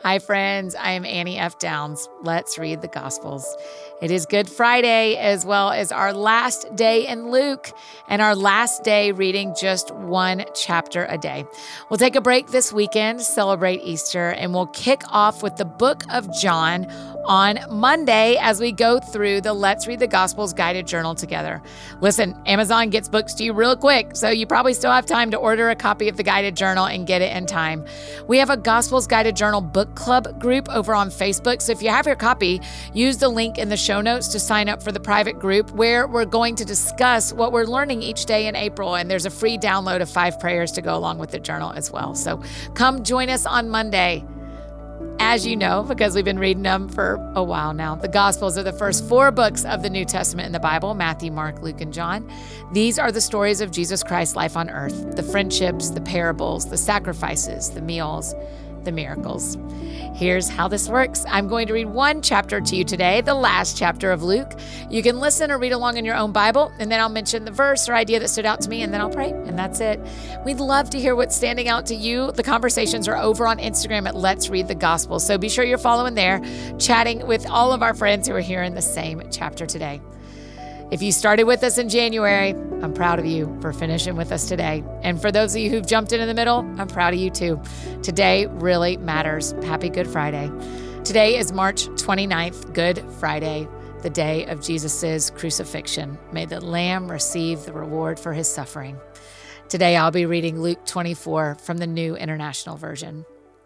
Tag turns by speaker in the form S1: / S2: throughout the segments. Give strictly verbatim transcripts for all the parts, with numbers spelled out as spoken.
S1: Hi, friends. I am Annie F. Downs. Let's read the Gospels. It is Good Friday, as well as our last day in Luke, and our last day reading just one chapter a day. We'll take a break this weekend, celebrate Easter, and we'll kick off with the book of John on Monday as we go through the Let's Read the Gospels guided journal together. Listen, Amazon gets books to you real quick, so you probably still have time to order a copy of the guided journal and get it in time. We have a Gospels Guided Journal book club group over on Facebook, so if you have your copy, use the link in the show notes to sign up for the private group where we're going to discuss what we're learning each day in April, and there's a free download of five prayers to go along with the journal as well. So come join us on Monday. As you know, because we've been reading them for a while now, the Gospels are the first four books of the New Testament in the Bible: Matthew, Mark, Luke, and John. These are the stories of Jesus Christ's life on earth, the friendships, the parables, the sacrifices, the meals, the miracles. Here's how this works. I'm going to read one chapter to you today, the last chapter of Luke. You can listen or read along in your own Bible, and then I'll mention the verse or idea that stood out to me, and then I'll pray, and that's it. We'd love to hear what's standing out to you. The conversations are over on Instagram at Let's Read the Gospel, so be sure you're following there, chatting with all of our friends who are hearing the same chapter today. If you started with us in January, I'm proud of you for finishing with us today. And for those of you who've jumped in in the middle, I'm proud of you too. Today really matters. Happy Good Friday. Today is March twenty-ninth, Good Friday, the day of Jesus' crucifixion. May the Lamb receive the reward for his suffering. Today I'll be reading Luke twenty-four from the New International Version.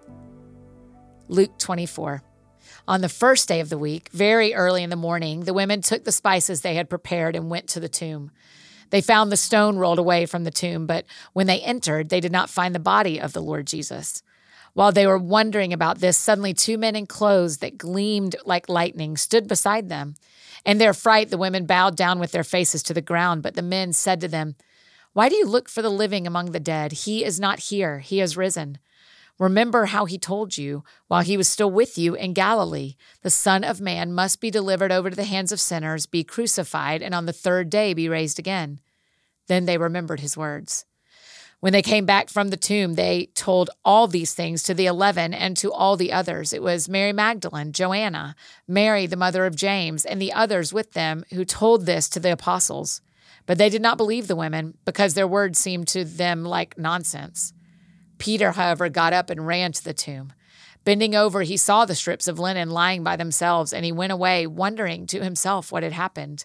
S1: Luke twenty-four. On the first day of the week, very early in the morning, the women took the spices they had prepared and went to the tomb. They found the stone rolled away from the tomb, but when they entered, they did not find the body of the Lord Jesus. While they were wondering about this, suddenly two men in clothes that gleamed like lightning stood beside them. In their fright, the women bowed down with their faces to the ground, but the men said to them, "Why do you look for the living among the dead? He is not here. He has risen. Remember how he told you while he was still with you in Galilee, the Son of Man must be delivered over to the hands of sinners, be crucified, and on the third day be raised again." Then they remembered his words. When they came back from the tomb, they told all these things to the eleven and to all the others. It was Mary Magdalene, Joanna, Mary, the mother of James, and the others with them who told this to the apostles. But they did not believe the women because their words seemed to them like nonsense. Peter, however, got up and ran to the tomb. Bending over, he saw the strips of linen lying by themselves, and he went away, wondering to himself what had happened.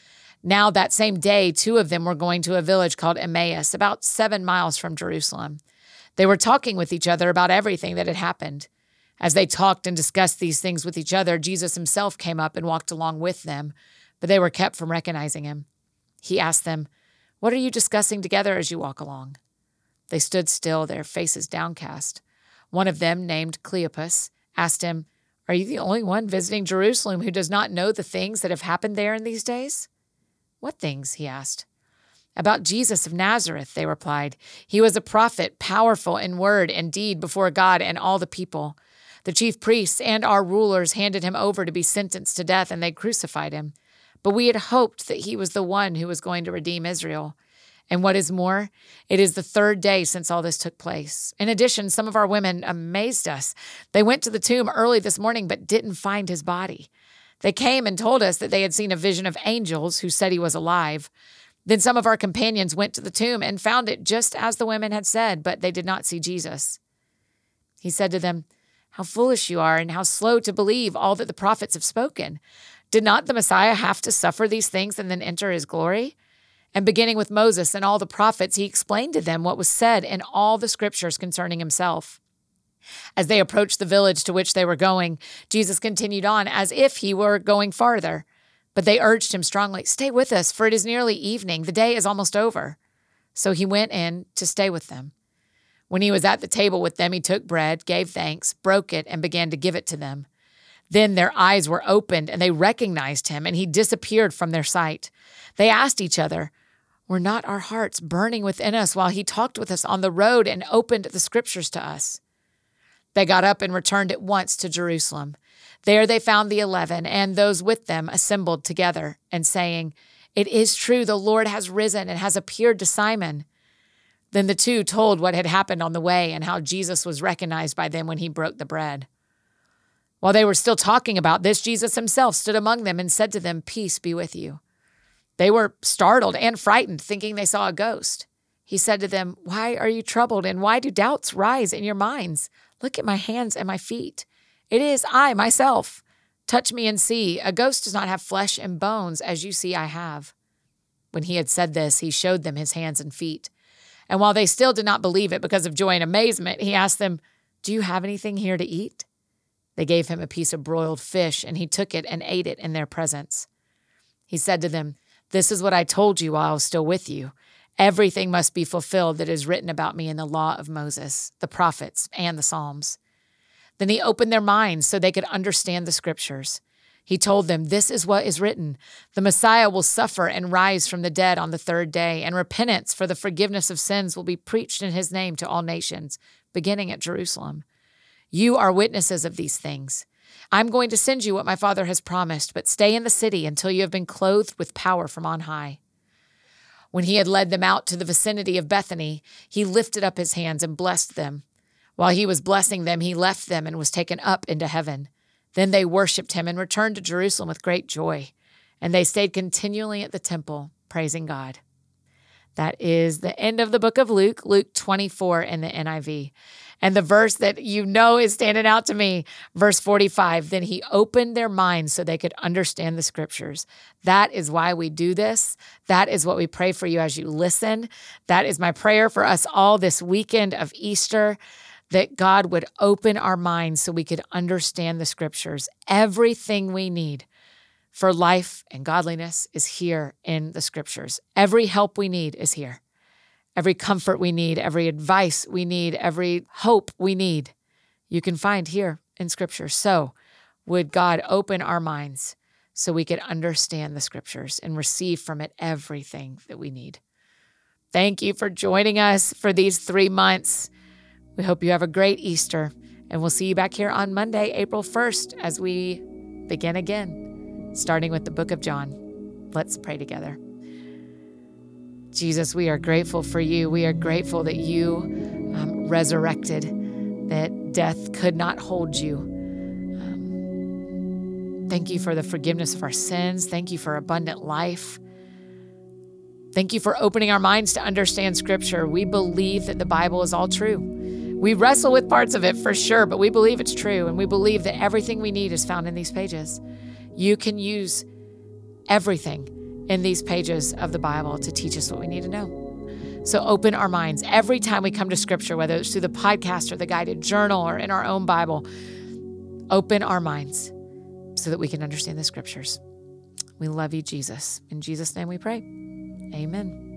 S1: Now that same day, two of them were going to a village called Emmaus, about seven miles from Jerusalem. They were talking with each other about everything that had happened. As they talked and discussed these things with each other, Jesus himself came up and walked along with them, but they were kept from recognizing him. He asked them, "What are you discussing together as you walk along?" They stood still, their faces downcast. One of them, named Cleopas, asked him, "Are you the only one visiting Jerusalem who does not know the things that have happened there in these days?" "What things?" he asked. "About Jesus of Nazareth," they replied. "He was a prophet, powerful in word and deed before God and all the people. The chief priests and our rulers handed him over to be sentenced to death, and they crucified him. But we had hoped that he was the one who was going to redeem Israel. And what is more, it is the third day since all this took place. In addition, some of our women amazed us. They went to the tomb early this morning but didn't find his body. They came and told us that they had seen a vision of angels who said he was alive. Then some of our companions went to the tomb and found it just as the women had said, but they did not see Jesus." He said to them, "How foolish you are, and how slow to believe all that the prophets have spoken. Did not the Messiah have to suffer these things and then enter his glory?" And beginning with Moses and all the prophets, he explained to them what was said in all the scriptures concerning himself. As they approached the village to which they were going, Jesus continued on as if he were going farther. But they urged him strongly, "Stay with us, for it is nearly evening. The day is almost over." So he went in to stay with them. When he was at the table with them, he took bread, gave thanks, broke it, and began to give it to them. Then their eyes were opened, and they recognized him, and he disappeared from their sight. They asked each other, "Were not our hearts burning within us while he talked with us on the road and opened the scriptures to us?" They got up and returned at once to Jerusalem. There they found the eleven and those with them assembled together and saying, "It is true, the Lord has risen and has appeared to Simon." Then the two told what had happened on the way and how Jesus was recognized by them when he broke the bread. While they were still talking about this, Jesus himself stood among them and said to them, "Peace be with you." They were startled and frightened, thinking they saw a ghost. He said to them, "Why are you troubled, and why do doubts rise in your minds? Look at my hands and my feet. It is I myself. Touch me and see. A ghost does not have flesh and bones, as you see I have." When he had said this, he showed them his hands and feet. And while they still did not believe it because of joy and amazement, he asked them, "Do you have anything here to eat?" They gave him a piece of broiled fish, and he took it and ate it in their presence. He said to them, "This is what I told you while I was still with you. Everything must be fulfilled that is written about me in the law of Moses, the prophets, and the Psalms." Then he opened their minds so they could understand the scriptures. He told them, "This is what is written. The Messiah will suffer and rise from the dead on the third day, and repentance for the forgiveness of sins will be preached in his name to all nations, beginning at Jerusalem. You are witnesses of these things. I'm going to send you what my Father has promised, but stay in the city until you have been clothed with power from on high." When he had led them out to the vicinity of Bethany, he lifted up his hands and blessed them. While he was blessing them, he left them and was taken up into heaven. Then they worshipped him and returned to Jerusalem with great joy, and they stayed continually at the temple, praising God. That is the end of the book of Luke, Luke twenty-four in the N I V. And the verse that you know is standing out to me, verse forty-five, then he opened their minds so they could understand the scriptures. That is why we do this. That is what we pray for you as you listen. That is my prayer for us all this weekend of Easter, that God would open our minds so we could understand the scriptures. Everything we need for life and godliness is here in the scriptures. Every help we need is here. Every comfort we need, every advice we need, every hope we need, you can find here in scripture. So would God open our minds so we could understand the scriptures and receive from it everything that we need. Thank you for joining us for these three months. We hope you have a great Easter, and we'll see you back here on Monday, April first, as we begin again, starting with the book of John. Let's pray together. Jesus, we are grateful for you. We are grateful that you um, resurrected, that death could not hold you. Um, thank you for the forgiveness of our sins. Thank you for abundant life. Thank you for opening our minds to understand Scripture. We believe that the Bible is all true. We wrestle with parts of it for sure, but we believe it's true, and we believe that everything we need is found in these pages. You can use everything in these pages of the Bible to teach us what we need to know. So open our minds every time we come to Scripture, whether it's through the podcast or the guided journal or in our own Bible. Open our minds so that we can understand the Scriptures. We love you, Jesus. In Jesus' name we pray. Amen.